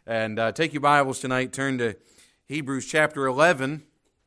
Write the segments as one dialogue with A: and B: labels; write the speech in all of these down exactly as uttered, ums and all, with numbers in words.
A: And uh, take your Bibles tonight, turn to Hebrews chapter eleven.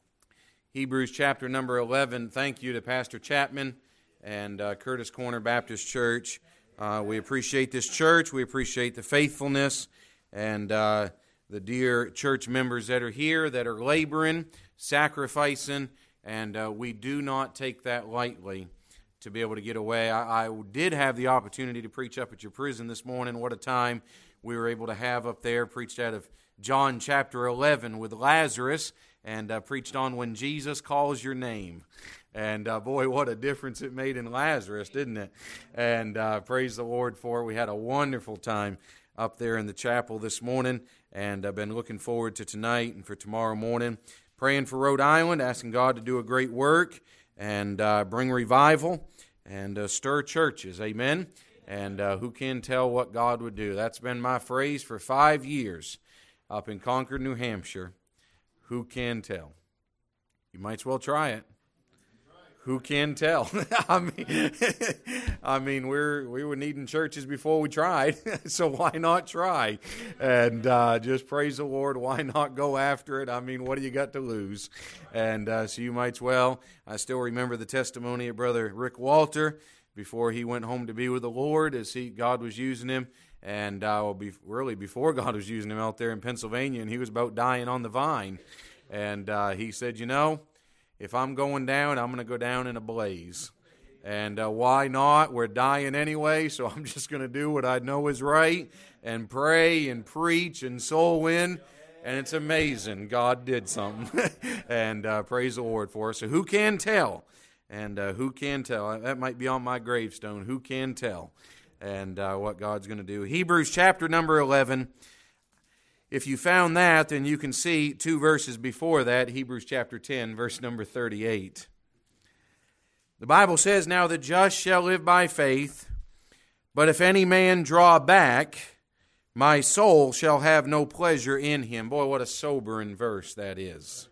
A: Hebrews chapter number eleven. Thank you to Pastor Chapman and uh, Curtis Corner Baptist Church. Uh, we appreciate this church. We appreciate the faithfulness and uh, the dear church members that are here, that are laboring, sacrificing, and uh, we do not take that lightly to be able to get away. I, I did have the opportunity to preach up at your prison this morning. What a time we were able to have up there. Preached out of John chapter eleven with Lazarus, and uh, preached on when Jesus calls your name. And uh, boy, what a difference it made in Lazarus, didn't it? And uh, praise the Lord for it. We had a wonderful time up there in the chapel this morning, and I've been looking forward to tonight and for tomorrow morning. Praying for Rhode Island, asking God to do a great work and uh, bring revival and uh, stir churches. Amen. And uh, who can tell what God would do? That's been my phrase for five years up in Concord, New Hampshire. Who can tell? You might as well try it. Who can tell? I mean, I mean, we're we were needing churches before we tried, so why not try? And uh, just praise the Lord. Why not go after it? I mean, what do you got to lose? And uh, so you might as well. I still remember the testimony of Brother Rick Walter before he went home to be with the Lord, as he God was using him, and uh, well, be, really before God was using him out there in Pennsylvania, and he was about dying on the vine, and uh, he said, you know, if I'm going down, I'm going to go down in a blaze. And uh, why not? We're dying anyway, so I'm just going to do what I know is right and pray and preach and soul win. And it's amazing. God did something. and uh, praise the Lord for us. So who can tell? And uh, who can tell? That might be on my gravestone. Who can tell? And uh, what God's going to do. Hebrews chapter number eleven. If you found that, then you can see two verses before that, Hebrews chapter ten, verse number thirty-eight. The Bible says, now the just shall live by faith, but if any man draw back, my soul shall have no pleasure in him. Boy, what a sobering verse that is.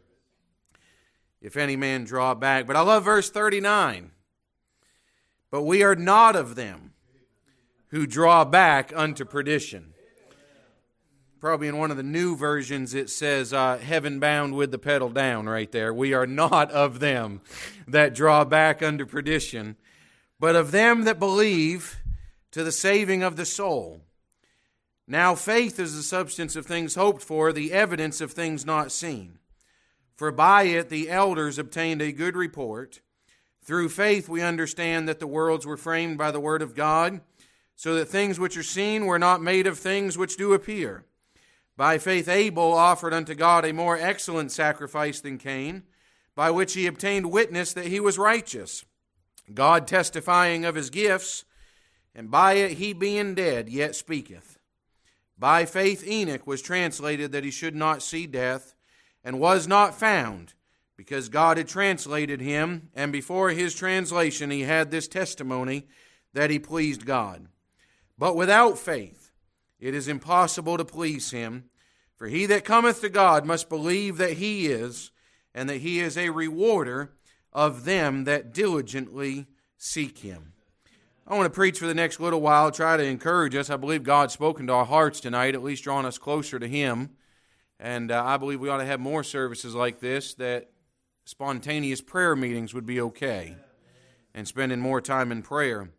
A: If any man draw back. But I love verse thirty-nine. But we are not of them who draw back unto perdition. Probably in one of the new versions it says, uh, heaven bound with the pedal down right there. We are not of them that draw back unto perdition, but of them that believe to the saving of the soul. Now faith is the substance of things hoped for, the evidence of things not seen. For by it the elders obtained a good report. Through faith we understand that the worlds were framed by the word of God, so that things which are seen were not made of things which do appear. By faith Abel offered unto God a more excellent sacrifice than Cain, by which he obtained witness that he was righteous, God testifying of his gifts, and by it he being dead yet speaketh. By faith Enoch was translated that he should not see death, and was not found, because God had translated him, and before his translation he had this testimony, that he pleased God. But without faith it is impossible to please him, for he that cometh to God must believe that he is, and that he is a rewarder of them that diligently seek him. I want to preach for the next little while, try to encourage us. I believe God's spoken to our hearts tonight, at least drawing us closer to him. And uh, I believe we ought to have more services like this, that spontaneous prayer meetings would be okay, and spending more time in prayer.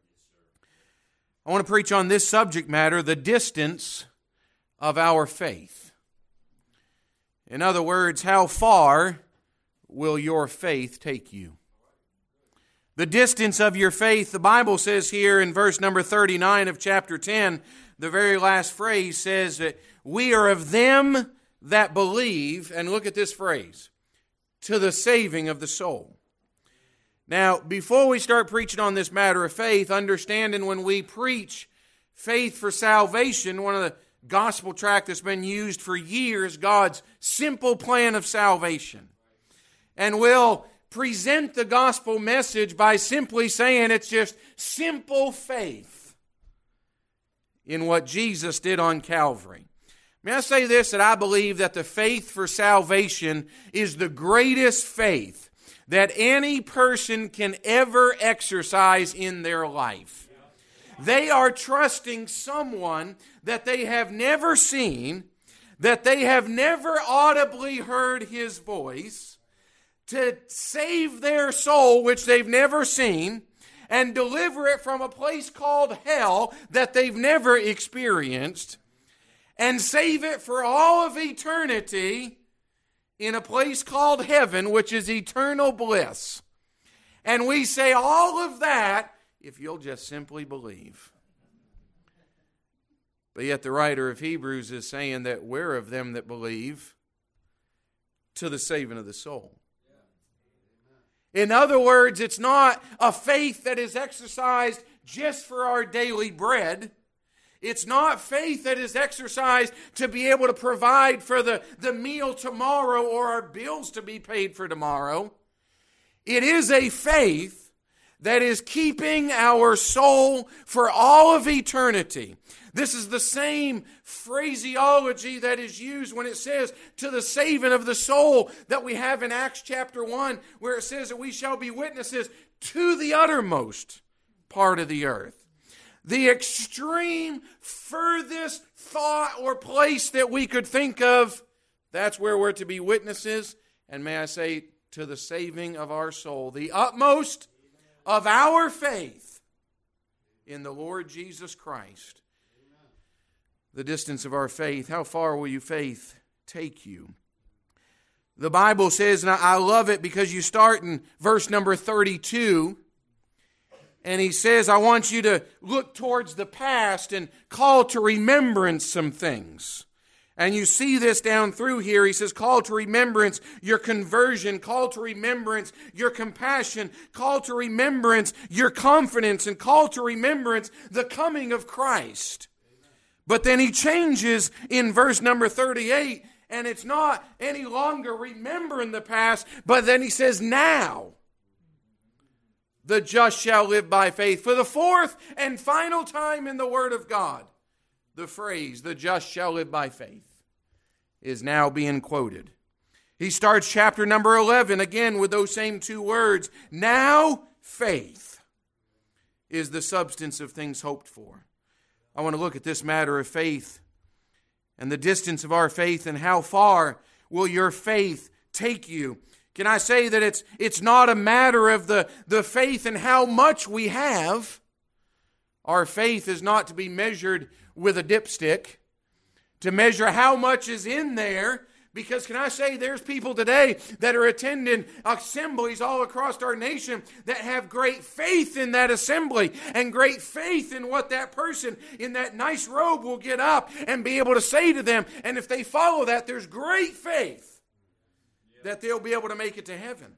A: I want to preach on this subject matter, the distance of our faith. In other words, how far will your faith take you? The distance of your faith, the Bible says here in verse number thirty-nine of chapter ten, the very last phrase says that we are of them that believe, and look at this phrase, to the saving of the soul. Now, before we start preaching on this matter of faith, understanding when we preach faith for salvation, one of the gospel tract that's been used for years, God's simple plan of salvation. And we'll present the gospel message by simply saying it's just simple faith in what Jesus did on Calvary. May I say this, that I believe that the faith for salvation is the greatest faith that any person can ever exercise in their life. They are trusting someone that they have never seen, that they have never audibly heard His voice, to save their soul, which they've never seen, and deliver it from a place called hell that they've never experienced, and save it for all of eternity in a place called heaven, which is eternal bliss. And we say all of that if you'll just simply believe. But yet the writer of Hebrews is saying that we're of them that believe to the saving of the soul. In other words, it's not a faith that is exercised just for our daily bread. It's not faith that is exercised to be able to provide for the, the meal tomorrow or our bills to be paid for tomorrow. It is a faith that is keeping our soul for all of eternity. This is the same phraseology that is used when it says to the saving of the soul that we have in Acts chapter one, where it says that we shall be witnesses to the uttermost part of the earth. The extreme furthest thought or place that we could think of, that's where we're to be witnesses. And may I say, to the saving of our soul, the utmost of our faith in the Lord Jesus Christ. The distance of our faith, how far will your faith take you? The Bible says, and I love it because you start in verse number thirty-two, and he says, I want you to look towards the past and call to remembrance some things. And you see this down through here. He says, call to remembrance your conversion, call to remembrance your compassion, call to remembrance your confidence, and call to remembrance the coming of Christ. But then he changes in verse number thirty-eight, and it's not any longer remembering the past, but then he says, now the just shall live by faith. For the fourth and final time in the Word of God, the phrase, the just shall live by faith, is now being quoted. He starts chapter number eleven again with those same two words. Now faith is the substance of things hoped for. I want to look at this matter of faith and the distance of our faith, and how far will your faith take you. Can I say that it's it's not a matter of the, the faith and how much we have. Our faith is not to be measured with a dipstick, to measure how much is in there. Because can I say there's people today that are attending assemblies all across our nation that have great faith in that assembly and great faith in what that person in that nice robe will get up and be able to say to them. And if they follow that, there's great faith that they'll be able to make it to heaven.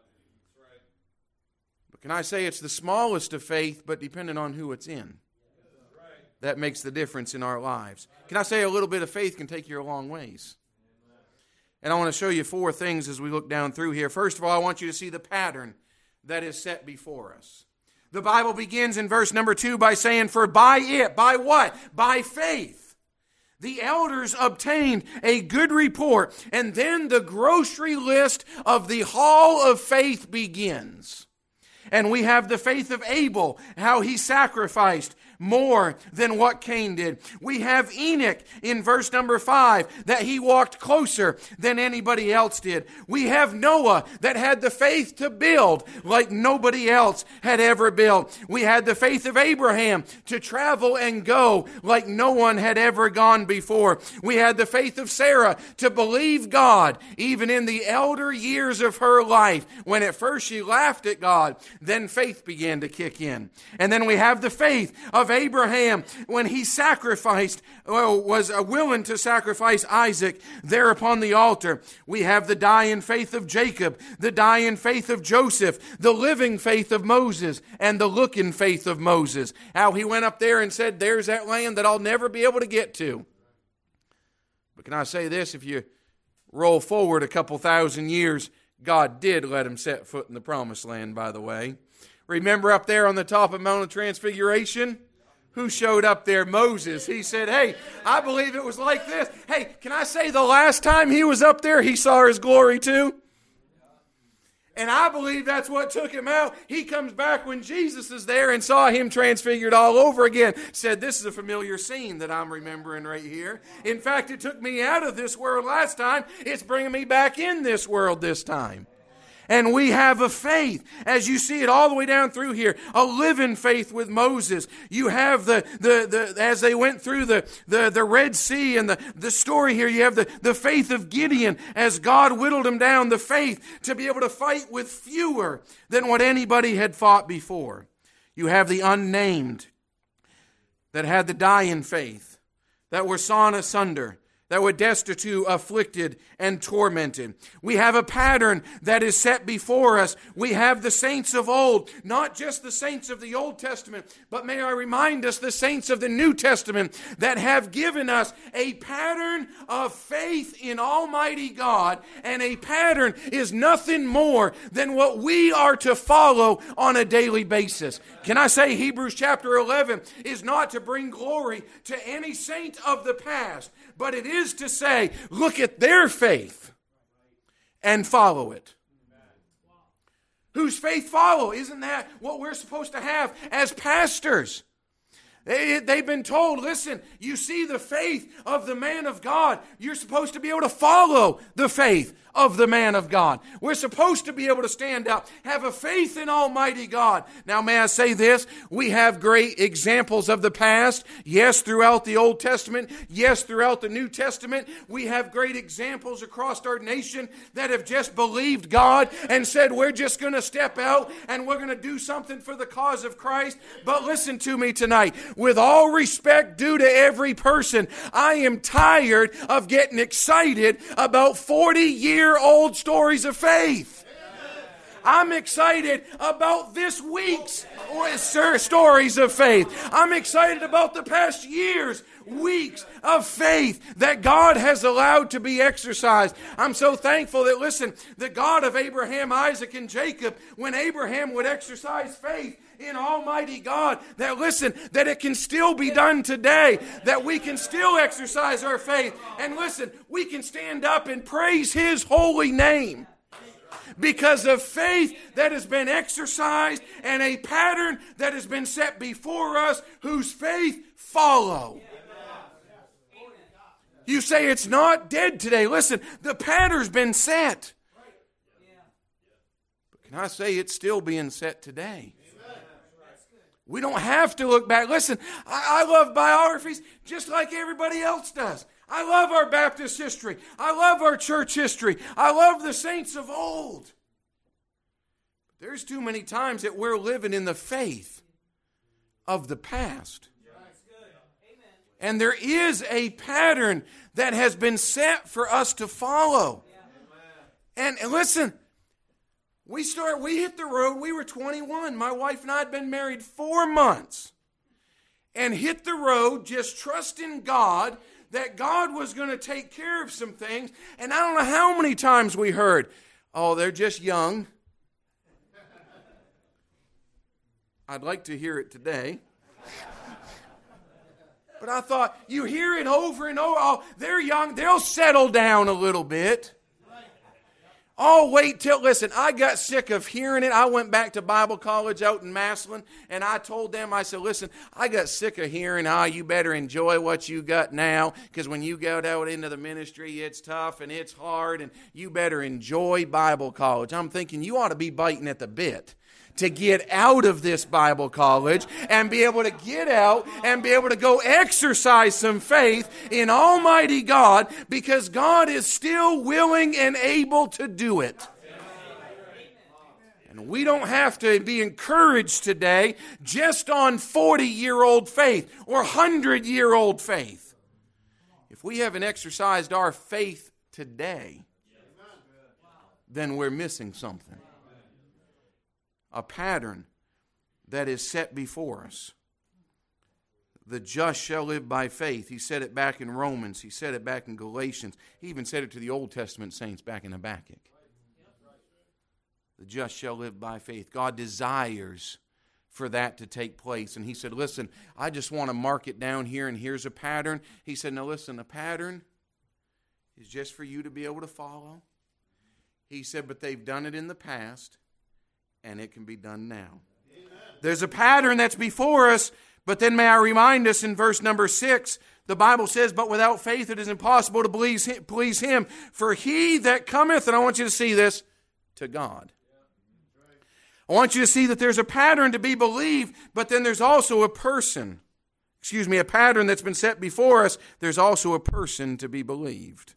A: But can I say it's the smallest of faith, but depending on who it's in, that makes the difference in our lives. Can I say a little bit of faith can take you a long ways? And I want to show you four things as we look down through here. First of all, I want you to see the pattern that is set before us. The Bible begins in verse number two by saying, for by it, by what? By faith, the elders obtained a good report. And then the grocery list of the hall of faith begins. And we have the faith of Abel, how he sacrificed more than what Cain did. We have Enoch in verse number five, that he walked closer than anybody else did. We have Noah that had the faith to build like nobody else had ever built. We had the faith of Abraham to travel and go like no one had ever gone before. We had the faith of Sarah to believe God even in the elder years of her life. When at first she laughed at God, then faith began to kick in. And then we have the faith of Abraham when he sacrificed, well, was willing to sacrifice Isaac there upon the altar. We have the dying faith of Jacob, the dying faith of Joseph, the living faith of Moses, and the looking faith of Moses. How he went up there and said, there's that land that I'll never be able to get to. But can I say this? If you roll forward a couple thousand years, God did let him set foot in the promised land, by the way. Remember up there on the top of Mount of Transfiguration? Who showed up there? Moses. He said, hey, I believe it was like this. Hey, can I say the last time he was up there, he saw his glory too? And I believe that's what took him out. He comes back when Jesus is there and saw him transfigured all over again. Said, this is a familiar scene that I'm remembering right here. In fact, it took me out of this world last time. It's bringing me back in this world this time. And we have a faith, as you see it all the way down through here, a living faith with Moses. You have the, the, the as they went through the, the, the Red Sea and the, the story here, you have the, the faith of Gideon as God whittled him down, the faith to be able to fight with fewer than what anybody had fought before. You have the unnamed that had the dying faith, that were sawn asunder, that were destitute, afflicted, and tormented. We have a pattern that is set before us. We have the saints of old, not just the saints of the Old Testament, but may I remind us, the saints of the New Testament that have given us a pattern of faith in Almighty God, and a pattern is nothing more than what we are to follow on a daily basis. Can I say Hebrews chapter eleven is not to bring glory to any saint of the past, but it is to say, look at their faith and follow it. Whose faith follow? Isn't that what we're supposed to have as pastors? They, they've been told, listen, you see the faith of the man of God. You're supposed to be able to follow the faith of the man of God. We're supposed to be able to stand up, have a faith in Almighty God. Now, may I say this? We have great examples of the past. Yes, throughout the Old Testament. Yes, throughout the New Testament. We have great examples across our nation that have just believed God and said, we're just going to step out and we're going to do something for the cause of Christ. But listen to me tonight. With all respect due to every person, I am tired of getting excited about forty-year-old stories of faith. I'm excited about this week's stories of faith. I'm excited about the past year's weeks of faith that God has allowed to be exercised. I'm so thankful that, listen, the God of Abraham, Isaac, and Jacob, when Abraham would exercise faith in Almighty God, that listen, that it can still be done today, that we can still exercise our faith. And listen, we can stand up and praise His holy name because of faith that has been exercised and a pattern that has been set before us whose faith follow. You say it's not dead today. Listen, the pattern's been set. But can I say it's still being set today? We don't have to look back. Listen, I, I love biographies just like everybody else does. I love our Baptist history. I love our church history. I love the saints of old. There's too many times that we're living in the faith of the past. And there is a pattern that has been set for us to follow. And, and listen, we start. We hit the road. We were twenty-one. My wife and I had been married four months. And hit the road just trusting God that God was going to take care of some things. And I don't know how many times we heard, oh, they're just young. I'd like to hear it today. But I thought, you hear it over and over. Oh, they're young. They'll settle down a little bit. Oh, wait till, listen, I got sick of hearing it. I went back to Bible college out in Massillon, and I told them, I said, listen, I got sick of hearing, ah, oh, you better enjoy what you got now, because when you go out into the ministry, it's tough and it's hard, and you better enjoy Bible college. I'm thinking, you ought to be biting at the bit to get out of this Bible college and be able to get out and be able to go exercise some faith in Almighty God, because God is still willing and able to do it. And we don't have to be encouraged today just on forty-year-old faith or one hundred-year-old faith. If we haven't exercised our faith today, then we're missing something. A pattern that is set before us. The just shall live by faith. He said it back in Romans. He said it back in Galatians. He even said it to the Old Testament saints back in Habakkuk. The just shall live by faith. God desires for that to take place. And He said, listen, I just want to mark it down here, and here's a pattern. He said, now listen, a pattern is just for you to be able to follow. He said, but they've done it in the past, and it can be done now. Amen. There's a pattern that's before us, but then may I remind us in verse number six, the Bible says, but without faith it is impossible to please Him. For he that cometh, and I want you to see this, to God. I want you to see that there's a pattern to be believed, but then there's also a person. Excuse me, a pattern that's been set before us. There's also a person to be believed.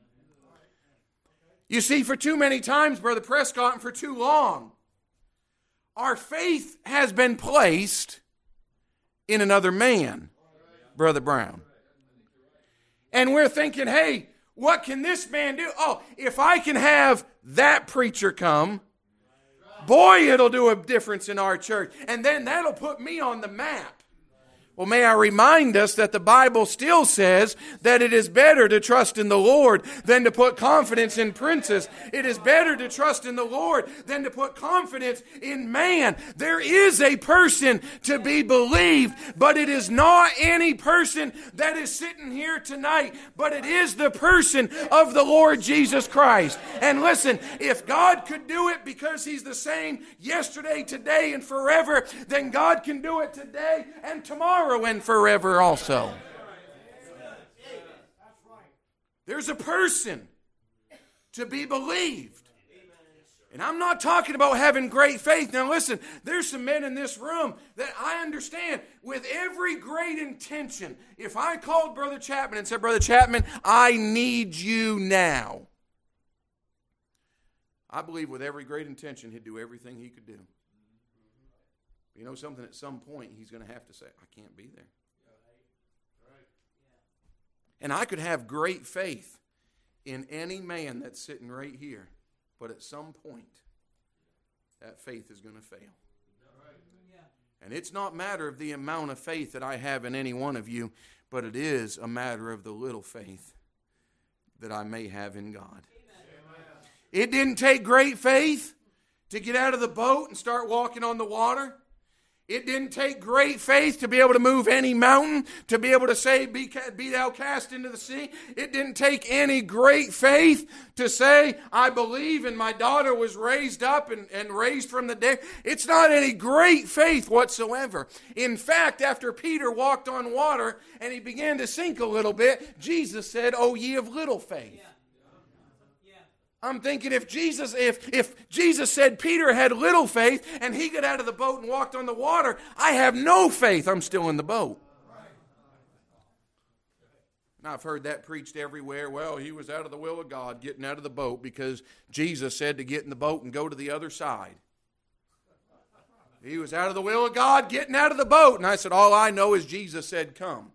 A: You see, for too many times, Brother Prescott, and for too long, our faith has been placed in another man, Brother Brown. And we're thinking, hey, what can this man do? Oh, if I can have that preacher come, boy, it'll do a difference in our church. And then that'll put me on the map. Well, may I remind us that the Bible still says that it is better to trust in the Lord than to put confidence in princes. It is better to trust in the Lord than to put confidence in man. There is a person to be believed, but it is not any person that is sitting here tonight, but it is the person of the Lord Jesus Christ. And listen, if God could do it because He's the same yesterday, today, and forever, then God can do it today and tomorrow and forever also. There's a person to be believed. And I'm not talking about having great faith. Now listen, there's some men in this room that I understand with every great intention. If I called Brother Chapman and said, Brother Chapman, I need you now, I believe with every great intention he'd do everything he could do. You know something, at some point he's going to have to say, I can't be there. And I could have great faith in any man that's sitting right here, but at some point that faith is going to fail. And it's not a matter of the amount of faith that I have in any one of you, but it is a matter of the little faith that I may have in God. It didn't take great faith to get out of the boat and start walking on the water. It didn't take great faith to be able to move any mountain, to be able to say, be, be thou cast into the sea. It didn't take any great faith to say, I believe and my daughter was raised up and, and raised from the dead. It's not any great faith whatsoever. In fact, after Peter walked on water and he began to sink a little bit, Jesus said, O ye of little faith. Yeah. I'm thinking if Jesus, if, if Jesus said Peter had little faith and he got out of the boat and walked on the water, I have no faith, I'm still in the boat. Now I've heard that preached everywhere. Well, he was out of the will of God getting out of the boat because Jesus said to get in the boat and go to the other side. He was out of the will of God getting out of the boat. And I said, all I know is Jesus said, come.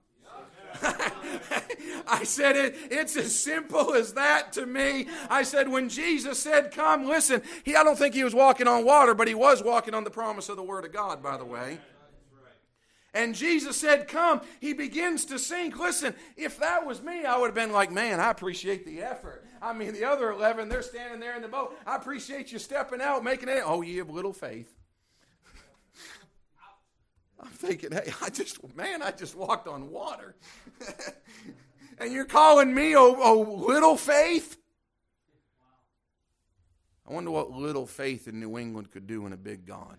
A: I said, it, it's as simple as that to me. I said, when Jesus said, come, listen, he, I don't think he was walking on water, but he was walking on the promise of the Word of God, by the way. And Jesus said, come, he begins to sink. Listen, if that was me, I would have been like, man, I appreciate the effort. I mean, the other eleven, they're standing there in the boat. I appreciate you stepping out, making it. Oh, ye have little faith. I'm thinking, hey, I just, man, I just walked on water. And you're calling me, oh, oh, little faith? I wonder what little faith in New England could do in a big God.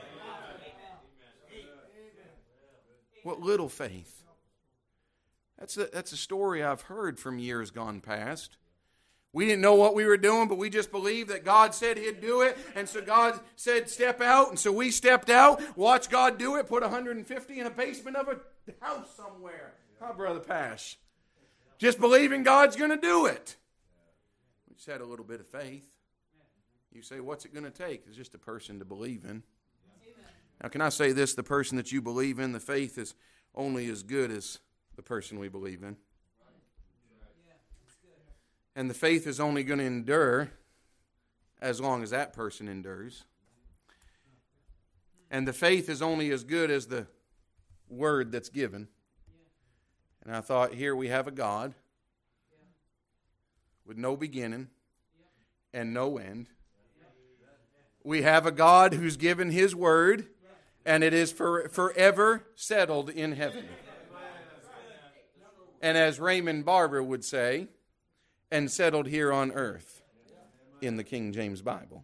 A: What little faith? That's a, that's a story I've heard from years gone past. We didn't know what we were doing, but we just believed that God said He'd do it. And so God said, step out. And so we stepped out, watched God do it, put one hundred fifty in a basement of a house somewhere. Huh, Brother Pash? Just believing God's going to do it. We just had a little bit of faith. You say, what's it going to take? It's just a person to believe in. Now, can I say this? The person that you believe in, the faith is only as good as the person we believe in. And the faith is only going to endure as long as that person endures. And the faith is only as good as the word that's given. And I thought, here we have a God with no beginning and no end. We have a God who's given His word, and it is for, forever settled in heaven. And as Raymond Barber would say, and settled here on earth. in the King James Bible.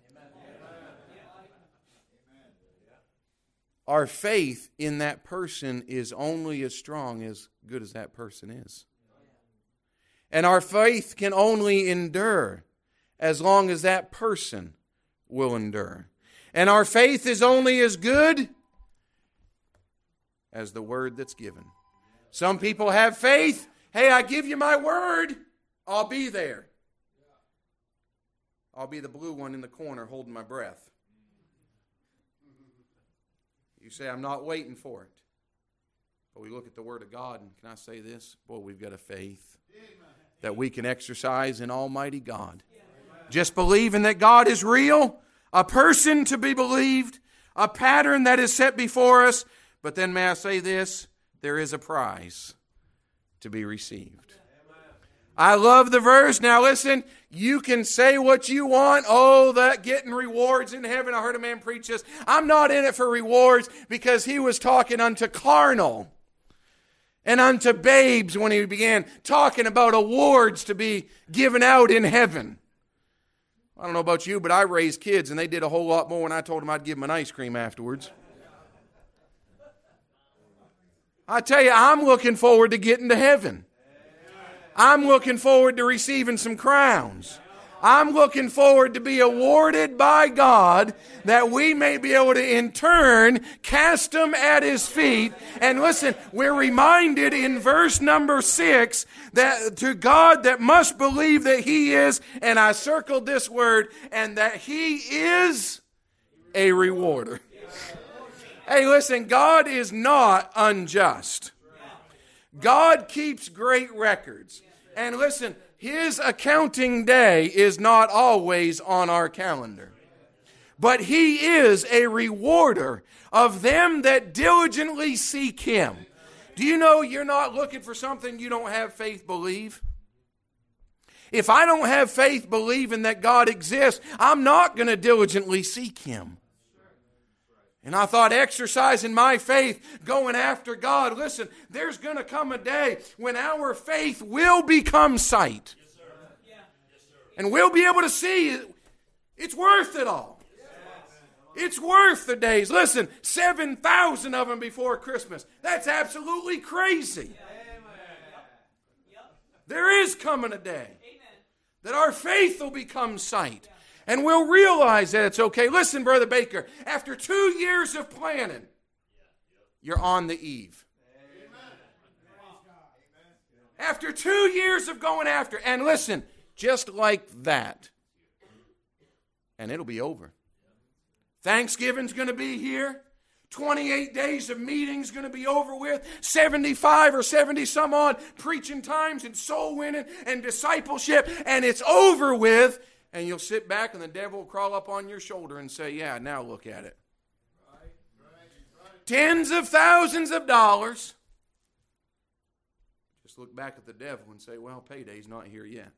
A: Our faith in that person is only as strong as good as that person is. And our faith can only endure as long as that person will endure. And our faith is only as good as the word that's given. Some people have faith. Hey, I give you my word. I'll be there. I'll be the blue one in the corner holding my breath. You say, I'm not waiting for it. But we look at the Word of God, and can I say this? Boy, we've got a faith that we can exercise in Almighty God. Just believing that God is real, a person to be believed, a pattern that is set before us. But then may I say this? There is a prize to be received. I love the verse. Now listen, you can say what you want. Oh, that getting rewards in heaven. I heard a man preach this. I'm not in it for rewards, because he was talking unto carnal and unto babes when he began talking about awards to be given out in heaven. I don't know about you, but I raised kids and they did a whole lot more when I told them I'd give them an ice cream afterwards. I tell you, I'm looking forward to getting to heaven. I'm looking forward to receiving some crowns. I'm looking forward to be awarded by God, that we may be able to in turn cast them at His feet. And listen, we're reminded in verse number six that to God that must believe that He is, and I circled this word, and that He is a rewarder. Hey, listen, God is not unjust. God keeps great records. And listen, His accounting day is not always on our calendar. But He is a rewarder of them that diligently seek Him. Do you know you're not looking for something you don't have faith believe? If I don't have faith believing that God exists, I'm not going to diligently seek Him. And I thought exercising my faith, going after God, listen, there's going to come a day when our faith will become sight. Yes, sir. Yeah. Yes, sir. And we'll be able to see it's worth it all. Yes. It's worth the days. Listen, seven thousand of them before Christmas. That's absolutely crazy. Amen. There is coming a day that our faith will become sight. And we'll realize that it's okay. Listen, Brother Baker, after two years of planning, you're on the eve. After two years of going after, and listen, just like that, and it'll be over. Thanksgiving's going to be here. twenty-eight days of meetings going to be over with. seventy-five or seventy some odd preaching times and soul winning and discipleship, and it's over with. And you'll sit back and the devil will crawl up on your shoulder and say, yeah, now look at it. Right, right, right. Tens of thousands of dollars. Just look back at the devil and say, well, payday's not here yet.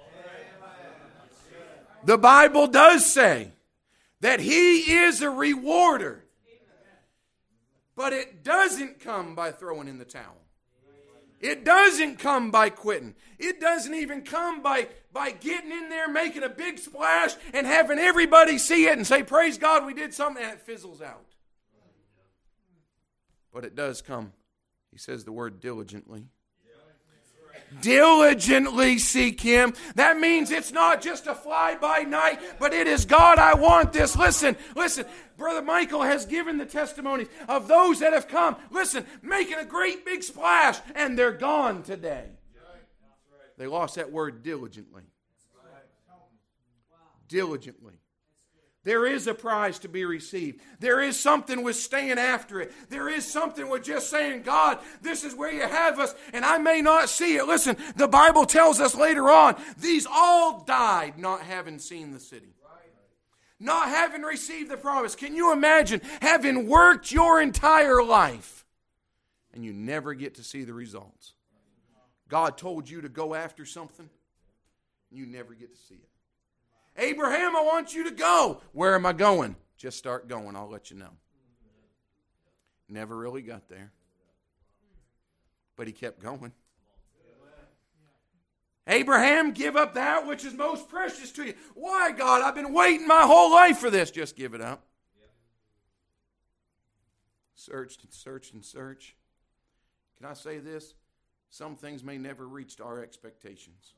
A: The Bible does say that He is a rewarder. But it doesn't come by throwing in the towel. It doesn't come by quitting. It doesn't even come by, by getting in there, making a big splash, and having everybody see it and say, praise God, we did something, and it fizzles out. But it does come. He says the word diligently. Diligently seek Him. That means it's not just a fly-by-night, but it is, God, I want this. Listen, listen. Brother Michael has given the testimonies of those that have come. Listen, making a great big splash, and they're gone today. They lost that word diligently. Diligently. There is a prize to be received. There is something with staying after it. There is something with just saying, God, this is where you have us, and I may not see it. Listen, the Bible tells us later on, these all died not having seen the city. Not having received the promise. Can you imagine having worked your entire life and you never get to see the results? God told you to go after something, and you never get to see it. Abraham, I want you to go. Where am I going? Just start going. I'll let you know. Never really got there. But he kept going. Abraham, give up that which is most precious to you. Why, God? I've been waiting my whole life for this. Just give it up. Searched and searched and searched. Can I say this? Some things may never reach our expectations.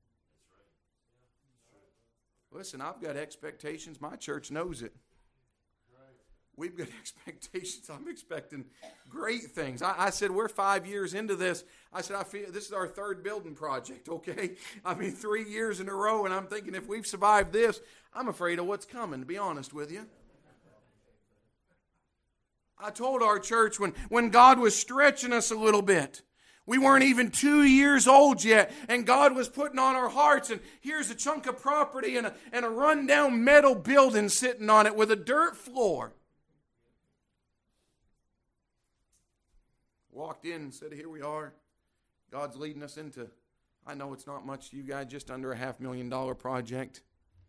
A: Listen, I've got expectations. My church knows it. We've got expectations. I'm expecting great things. I, I said, we're five years into this. I said, I feel this is our third building project, okay? I mean, three years in a row, and I'm thinking if we've survived this, I'm afraid of what's coming, to be honest with you. I told our church when, when God was stretching us a little bit, we weren't even two years old yet, and God was putting on our hearts, and here's a chunk of property and a, and a rundown metal building sitting on it with a dirt floor. Walked in and said, here we are. God's leading us into, I know it's not much to you guys, just under a half million dollar project.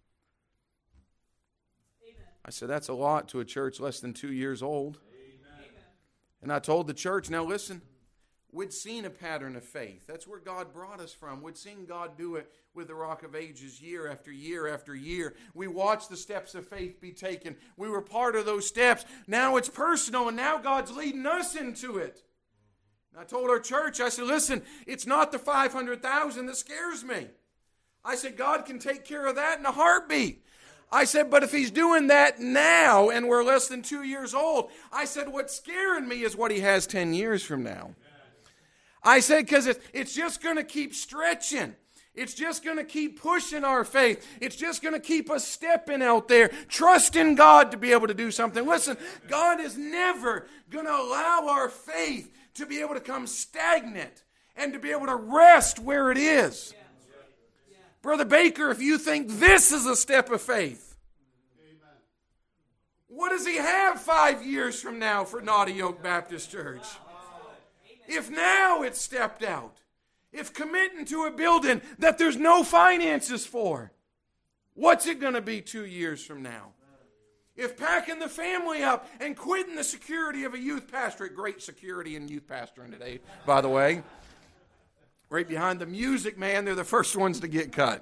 A: Amen. I said, that's a lot to a church less than two years old. Amen. And I told the church, now listen, we'd seen a pattern of faith. That's where God brought us from. We'd seen God do it with the Rock of Ages year after year after year. We watched the steps of faith be taken. We were part of those steps. Now it's personal, and now God's leading us into it. I told our church, I said, listen, it's not the five hundred thousand that scares me. I said, God can take care of that in a heartbeat. I said, but if he's doing that now and we're less than two years old, I said, what's scaring me is what he has ten years from now. I said, because it's, it's just going to keep stretching. It's just going to keep pushing our faith. It's just going to keep us stepping out there, trusting God to be able to do something. Listen, God is never going to allow our faith to be able to come stagnant and to be able to rest where it is. Yeah. Yeah. Brother Baker, if you think this is a step of faith, amen. What does he have five years from now for Naughty Oak Baptist Church? If now it's stepped out, if committing to a building that there's no finances for, what's it going to be two years from now? If packing the family up and quitting the security of a youth pastorate, great security in youth pastoring today, by the way. Right behind the music, man, they're the first ones to get cut.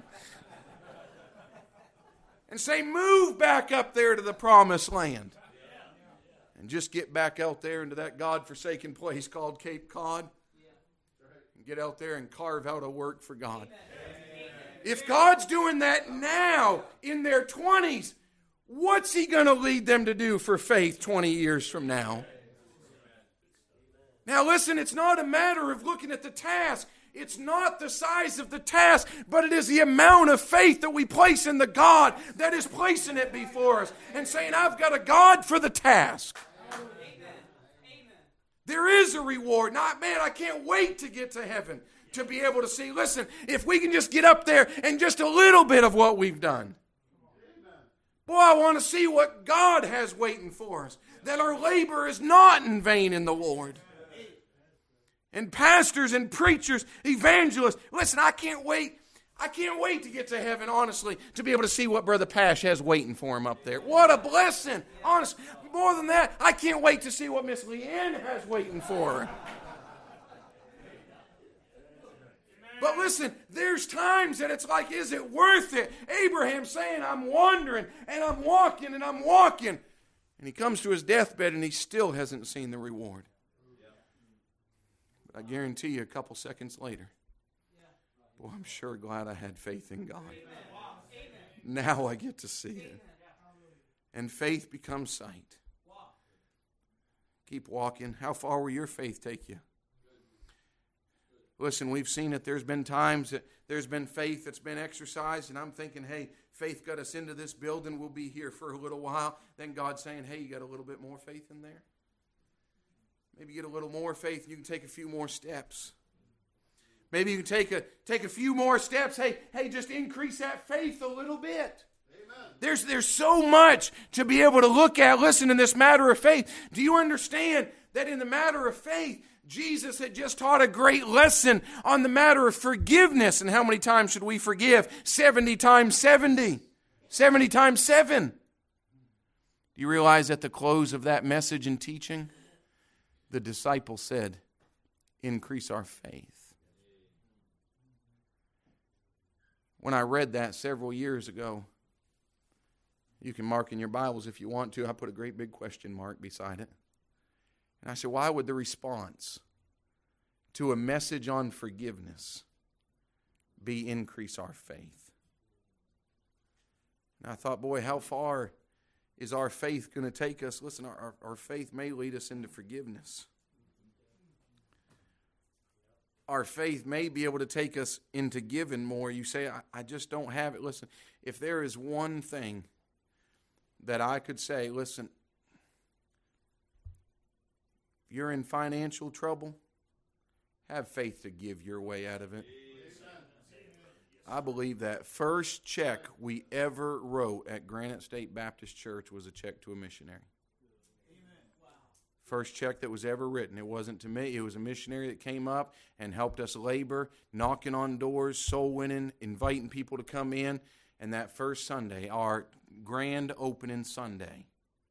A: And say, move back up there to the promised land. And just get back out there into that God-forsaken place called Cape Cod. And get out there and carve out a work for God. If God's doing that now in their twenties, what's he going to lead them to do for faith twenty years from now? Now listen, it's not a matter of looking at the task. It's not the size of the task, but it is the amount of faith that we place in the God that is placing it before us and saying, I've got a God for the task. Amen. There is a reward. Not, man, I can't wait to get to heaven to be able to see. Listen, if we can just get up there and just a little bit of what we've done. Boy, I want to see what God has waiting for us. That our labor is not in vain in the Lord. And pastors and preachers, evangelists, listen, I can't wait. I can't wait to get to heaven, honestly, to be able to see what Brother Pash has waiting for him up there. What a blessing. Honestly, more than that, I can't wait to see what Miss Leanne has waiting for her. But listen, there's times that it's like, is it worth it? Abraham saying, I'm wandering, and I'm walking, and I'm walking. And he comes to his deathbed, and he still hasn't seen the reward. But I guarantee you, a couple seconds later, boy, I'm sure glad I had faith in God. Now I get to see it. And faith becomes sight. Keep walking. How far will your faith take you? Listen, we've seen it. There's been times that there's been faith that's been exercised, and I'm thinking, hey, faith got us into this building. We'll be here for a little while. Then God's saying, hey, you got a little bit more faith in there? Maybe you get a little more faith, and you can take a few more steps. Maybe you can take a take a few more steps. Hey, hey, just increase that faith a little bit. Amen. There's, there's so much to be able to look at. Listen, in this matter of faith, do you understand that in the matter of faith, Jesus had just taught a great lesson on the matter of forgiveness. And how many times should we forgive? seventy times seventy. seventy times seven. Do you realize at the close of that message and teaching, the disciples said, increase our faith. when I read that several years ago. You can mark in your Bibles if you want to. I put a great big question mark beside it. And I said, why would the response to a message on forgiveness be increase our faith? And I thought, boy, how far is our faith going to take us? Listen, our, our faith may lead us into forgiveness. Our faith may be able to take us into giving more. You say, I, I just don't have it. Listen, if there is one thing that I could say, listen, if you're in financial trouble, have faith to give your way out of it. I believe that first check we ever wrote at Granite State Baptist Church was a check to a missionary. First check that was ever written. It wasn't to me. It was a missionary that came up and helped us labor, knocking on doors, soul winning, inviting people to come in. And that first Sunday, our grand opening Sunday,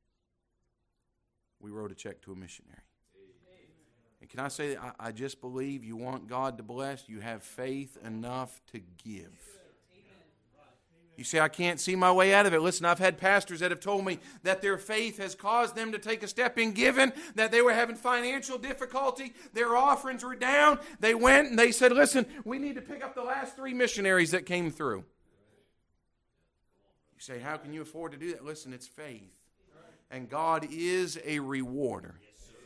A: we wrote a check to a missionary. And can I say that I, I just believe you want God to bless, you have faith enough to give. You say, I can't see my way out of it. Listen, I've had pastors that have told me that their faith has caused them to take a step in giving, that they were having financial difficulty, their offerings were down. They went and they said, listen, we need to pick up the last three missionaries that came through. You say, how can you afford to do that? Listen, it's faith. And God is a rewarder.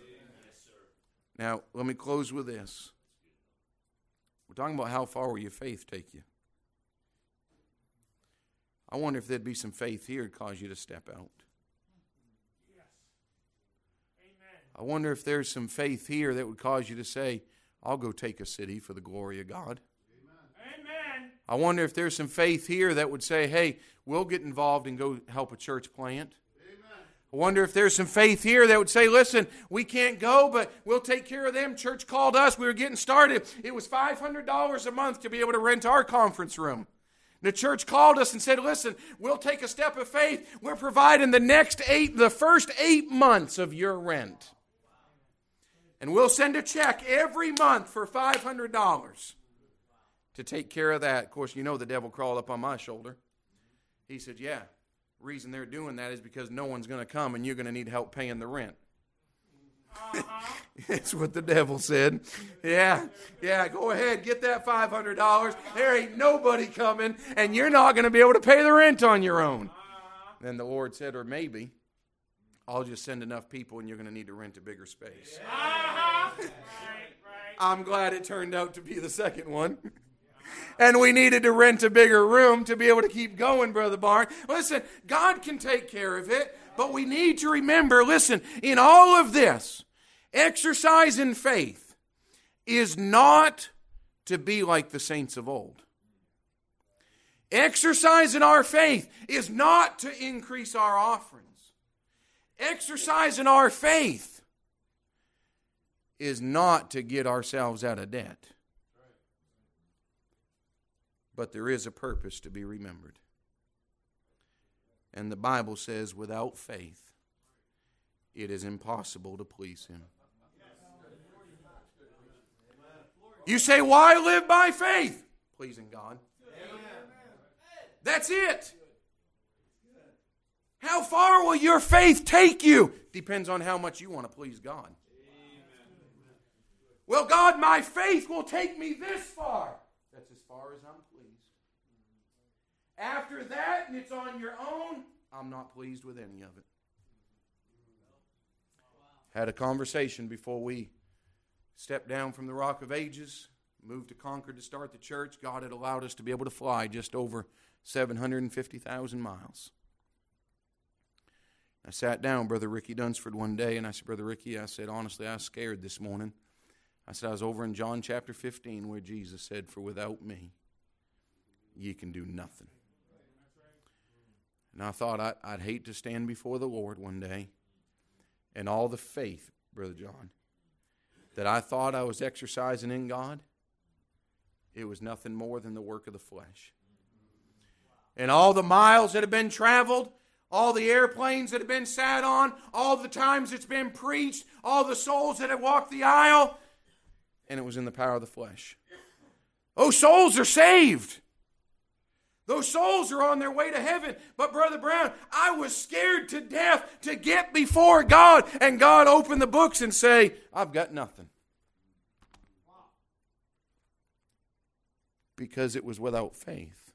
A: Now, let me close with this. We're talking about how far will your faith take you. I wonder if there'd be some faith here to cause you to step out.
B: Yes. Amen.
A: I wonder if there's some faith here that would cause you to say, I'll go take a city for the glory of God.
B: Amen.
A: I wonder if there's some faith here that would say, hey, we'll get involved and go help a church plant. Amen. I wonder if there's some faith here that would say, listen, we can't go, but we'll take care of them. Church called us. We were getting started. It was five hundred dollars a month to be able to rent our conference room. The church called us and said, listen, we'll take a step of faith. We're providing the next eight, the first eight months of your rent. And we'll send a check every month for five hundred dollars to take care of that. Of course, you know the devil crawled up on my shoulder. He said, yeah, the reason they're doing that is because no one's going to come and you're going to need help paying the rent. Uh-huh. That's what the devil said. Yeah, yeah, go ahead, get that five hundred dollars. There ain't nobody coming, and you're not going to be able to pay the rent on your own. Uh-huh. Then the Lord said, or maybe, I'll just send enough people and you're going to need to rent a bigger space.
B: Uh-huh. right, right.
A: I'm glad it turned out to be the second one. And we needed to rent a bigger room to be able to keep going, Brother Barn. Listen, God can take care of it. But we need to remember, listen, in all of this, exercise in faith is not to be like the saints of old. Exercise in our faith is not to increase our offerings. Exercise in our faith is not to get ourselves out of debt. But there is a purpose to be remembered. And the Bible says, without faith, it is impossible to please Him. You say, why live by faith? Pleasing God. That's it. How far will your faith take you? Depends on how much you want to please God. Well, God, my faith will take me this far. That's as far as I'm pleased. After that, and it's on your own, I'm not pleased with any of it. Had a conversation before we stepped down from the Rock of Ages, moved to Concord to start the church. God had allowed us to be able to fly just over seven hundred fifty thousand miles. I sat down, Brother Ricky Dunsford, one day, and I said, Brother Ricky, I said, honestly, I was scared this morning. I said, I was over in John chapter fifteen where Jesus said, for without me, ye can do nothing. And I thought I'd, I'd hate to stand before the Lord one day and all the faith, Brother John, that I thought I was exercising in God, it was nothing more than the work of the flesh. And all the miles that have been traveled, all the airplanes that have been sat on, all the times it's been preached, all the souls that have walked the aisle, and it was in the power of the flesh. Oh, souls are saved. Those souls are on their way to heaven. But Brother Brown, I was scared to death to get before God. And God opened the books and say, I've got nothing. Because it was without faith.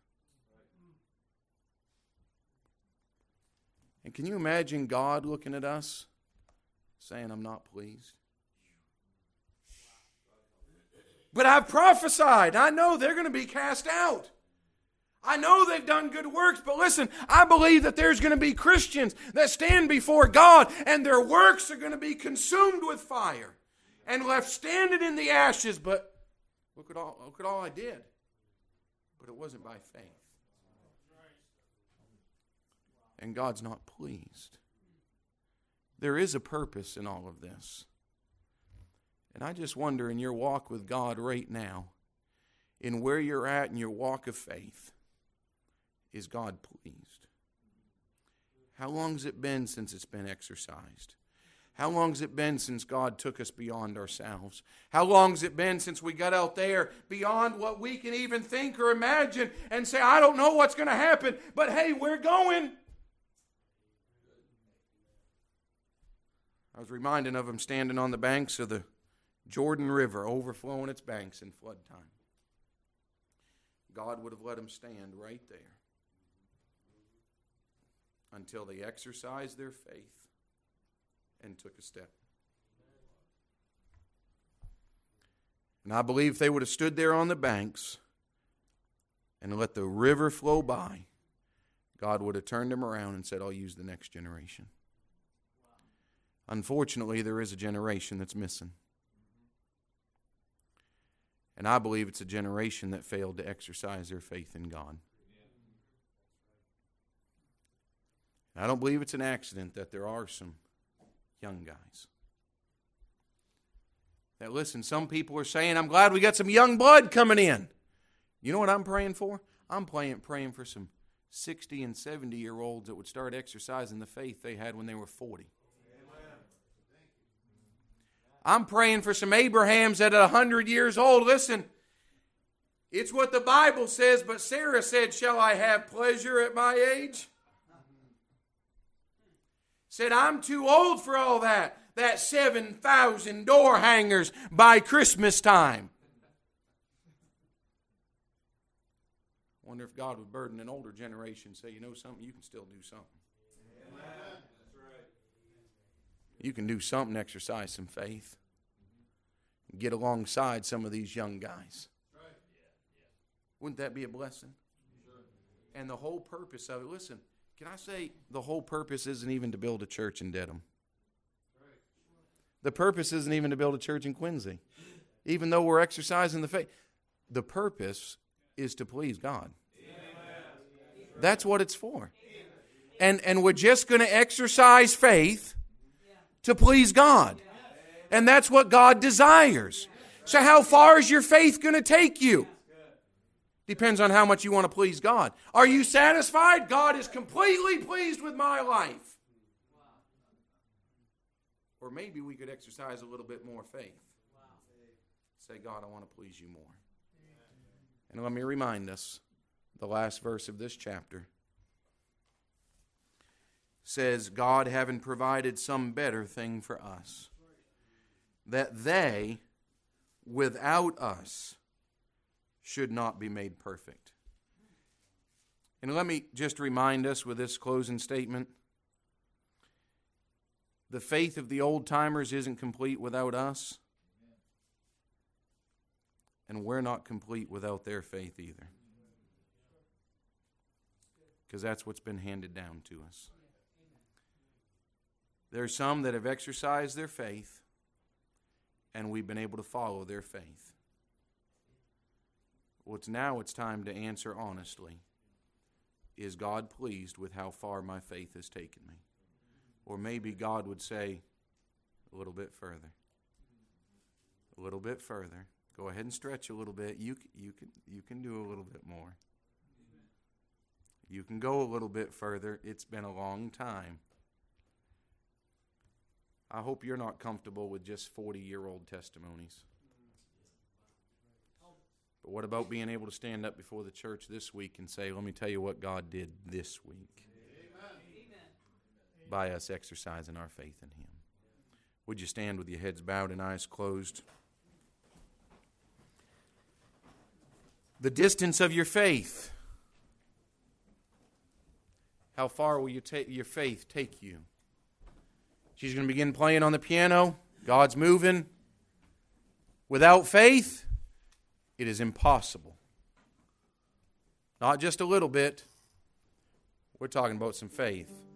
A: And can you imagine God looking at us saying, I'm not pleased? But I've prophesied. I know they're going to be cast out. I know they've done good works, but listen, I believe that there's going to be Christians that stand before God and their works are going to be consumed with fire and left standing in the ashes. But look at all, look at all I did. But it wasn't by faith. And God's not pleased. There is a purpose in all of this. And I just wonder in your walk with God right now, in where you're at in your walk of faith, is God pleased? How long has it been since it's been exercised? How long has it been since God took us beyond ourselves? How long has it been since we got out there beyond what we can even think or imagine and say, I don't know what's going to happen, but hey, we're going. I was reminded of him standing on the banks of the Jordan River, overflowing its banks in flood time. God would have let him stand right there until they exercised their faith and took a step. And I believe if they would have stood there on the banks and let the river flow by, God would have turned them around and said, I'll use the next generation. Unfortunately, there is a generation that's missing. And I believe it's a generation that failed to exercise their faith in God. And I don't believe it's an accident that there are some young guys that, listen, some people are saying, I'm glad we got some young blood coming in. You know what I'm praying for? I'm praying, praying for some sixty and seventy year olds that would start exercising the faith they had when they were forty. I'm praying for some Abrahams that at one hundred years old, listen, it's what the Bible says, but Sarah said, shall I have pleasure at my age? Said, I'm too old for all that. That seven thousand door hangers by Christmas time. I wonder if God would burden an older generation and say, you know something, you can still do something. Amen. That's right. You can do something, exercise some faith. Get alongside some of these young guys. Right. Wouldn't that be a blessing? Sure. And the whole purpose of it, listen, can I say the whole purpose isn't even to build a church in Dedham. Right. The purpose isn't even to build a church in Quincy. Even though we're exercising the faith. The purpose is to please God. Amen. That's what it's for. And, and we're just going to exercise faith to please God. And that's what God desires. So how far is your faith going to take you? Depends on how much you want to please God. Are you satisfied? God is completely pleased with my life. Or maybe we could exercise a little bit more faith. Say, God, I want to please you more. And let me remind us, the last verse of this chapter says, God having provided some better thing for us, that they, without us, should not be made perfect. And let me just remind us with this closing statement, the faith of the old-timers isn't complete without us, and we're not complete without their faith either. Because that's what's been handed down to us. There's some that have exercised their faith, and we've been able to follow their faith. Well, it's now it's time to answer honestly. Is God pleased with how far my faith has taken me? Or maybe God would say, a little bit further. A little bit further. Go ahead and stretch a little bit. You, you, can, you can do a little bit more. You can go a little bit further. It's been a long time. I hope you're not comfortable with just forty-year-old testimonies. But what about being able to stand up before the church this week and say, let me tell you what God did this week? Amen. By us exercising our faith in Him. Would you stand with your heads bowed and eyes closed? The distance of your faith. How far will you take your faith take you? She's going to begin playing on the piano. God's moving. Without faith, it is impossible. Not just a little bit. We're talking about some faith.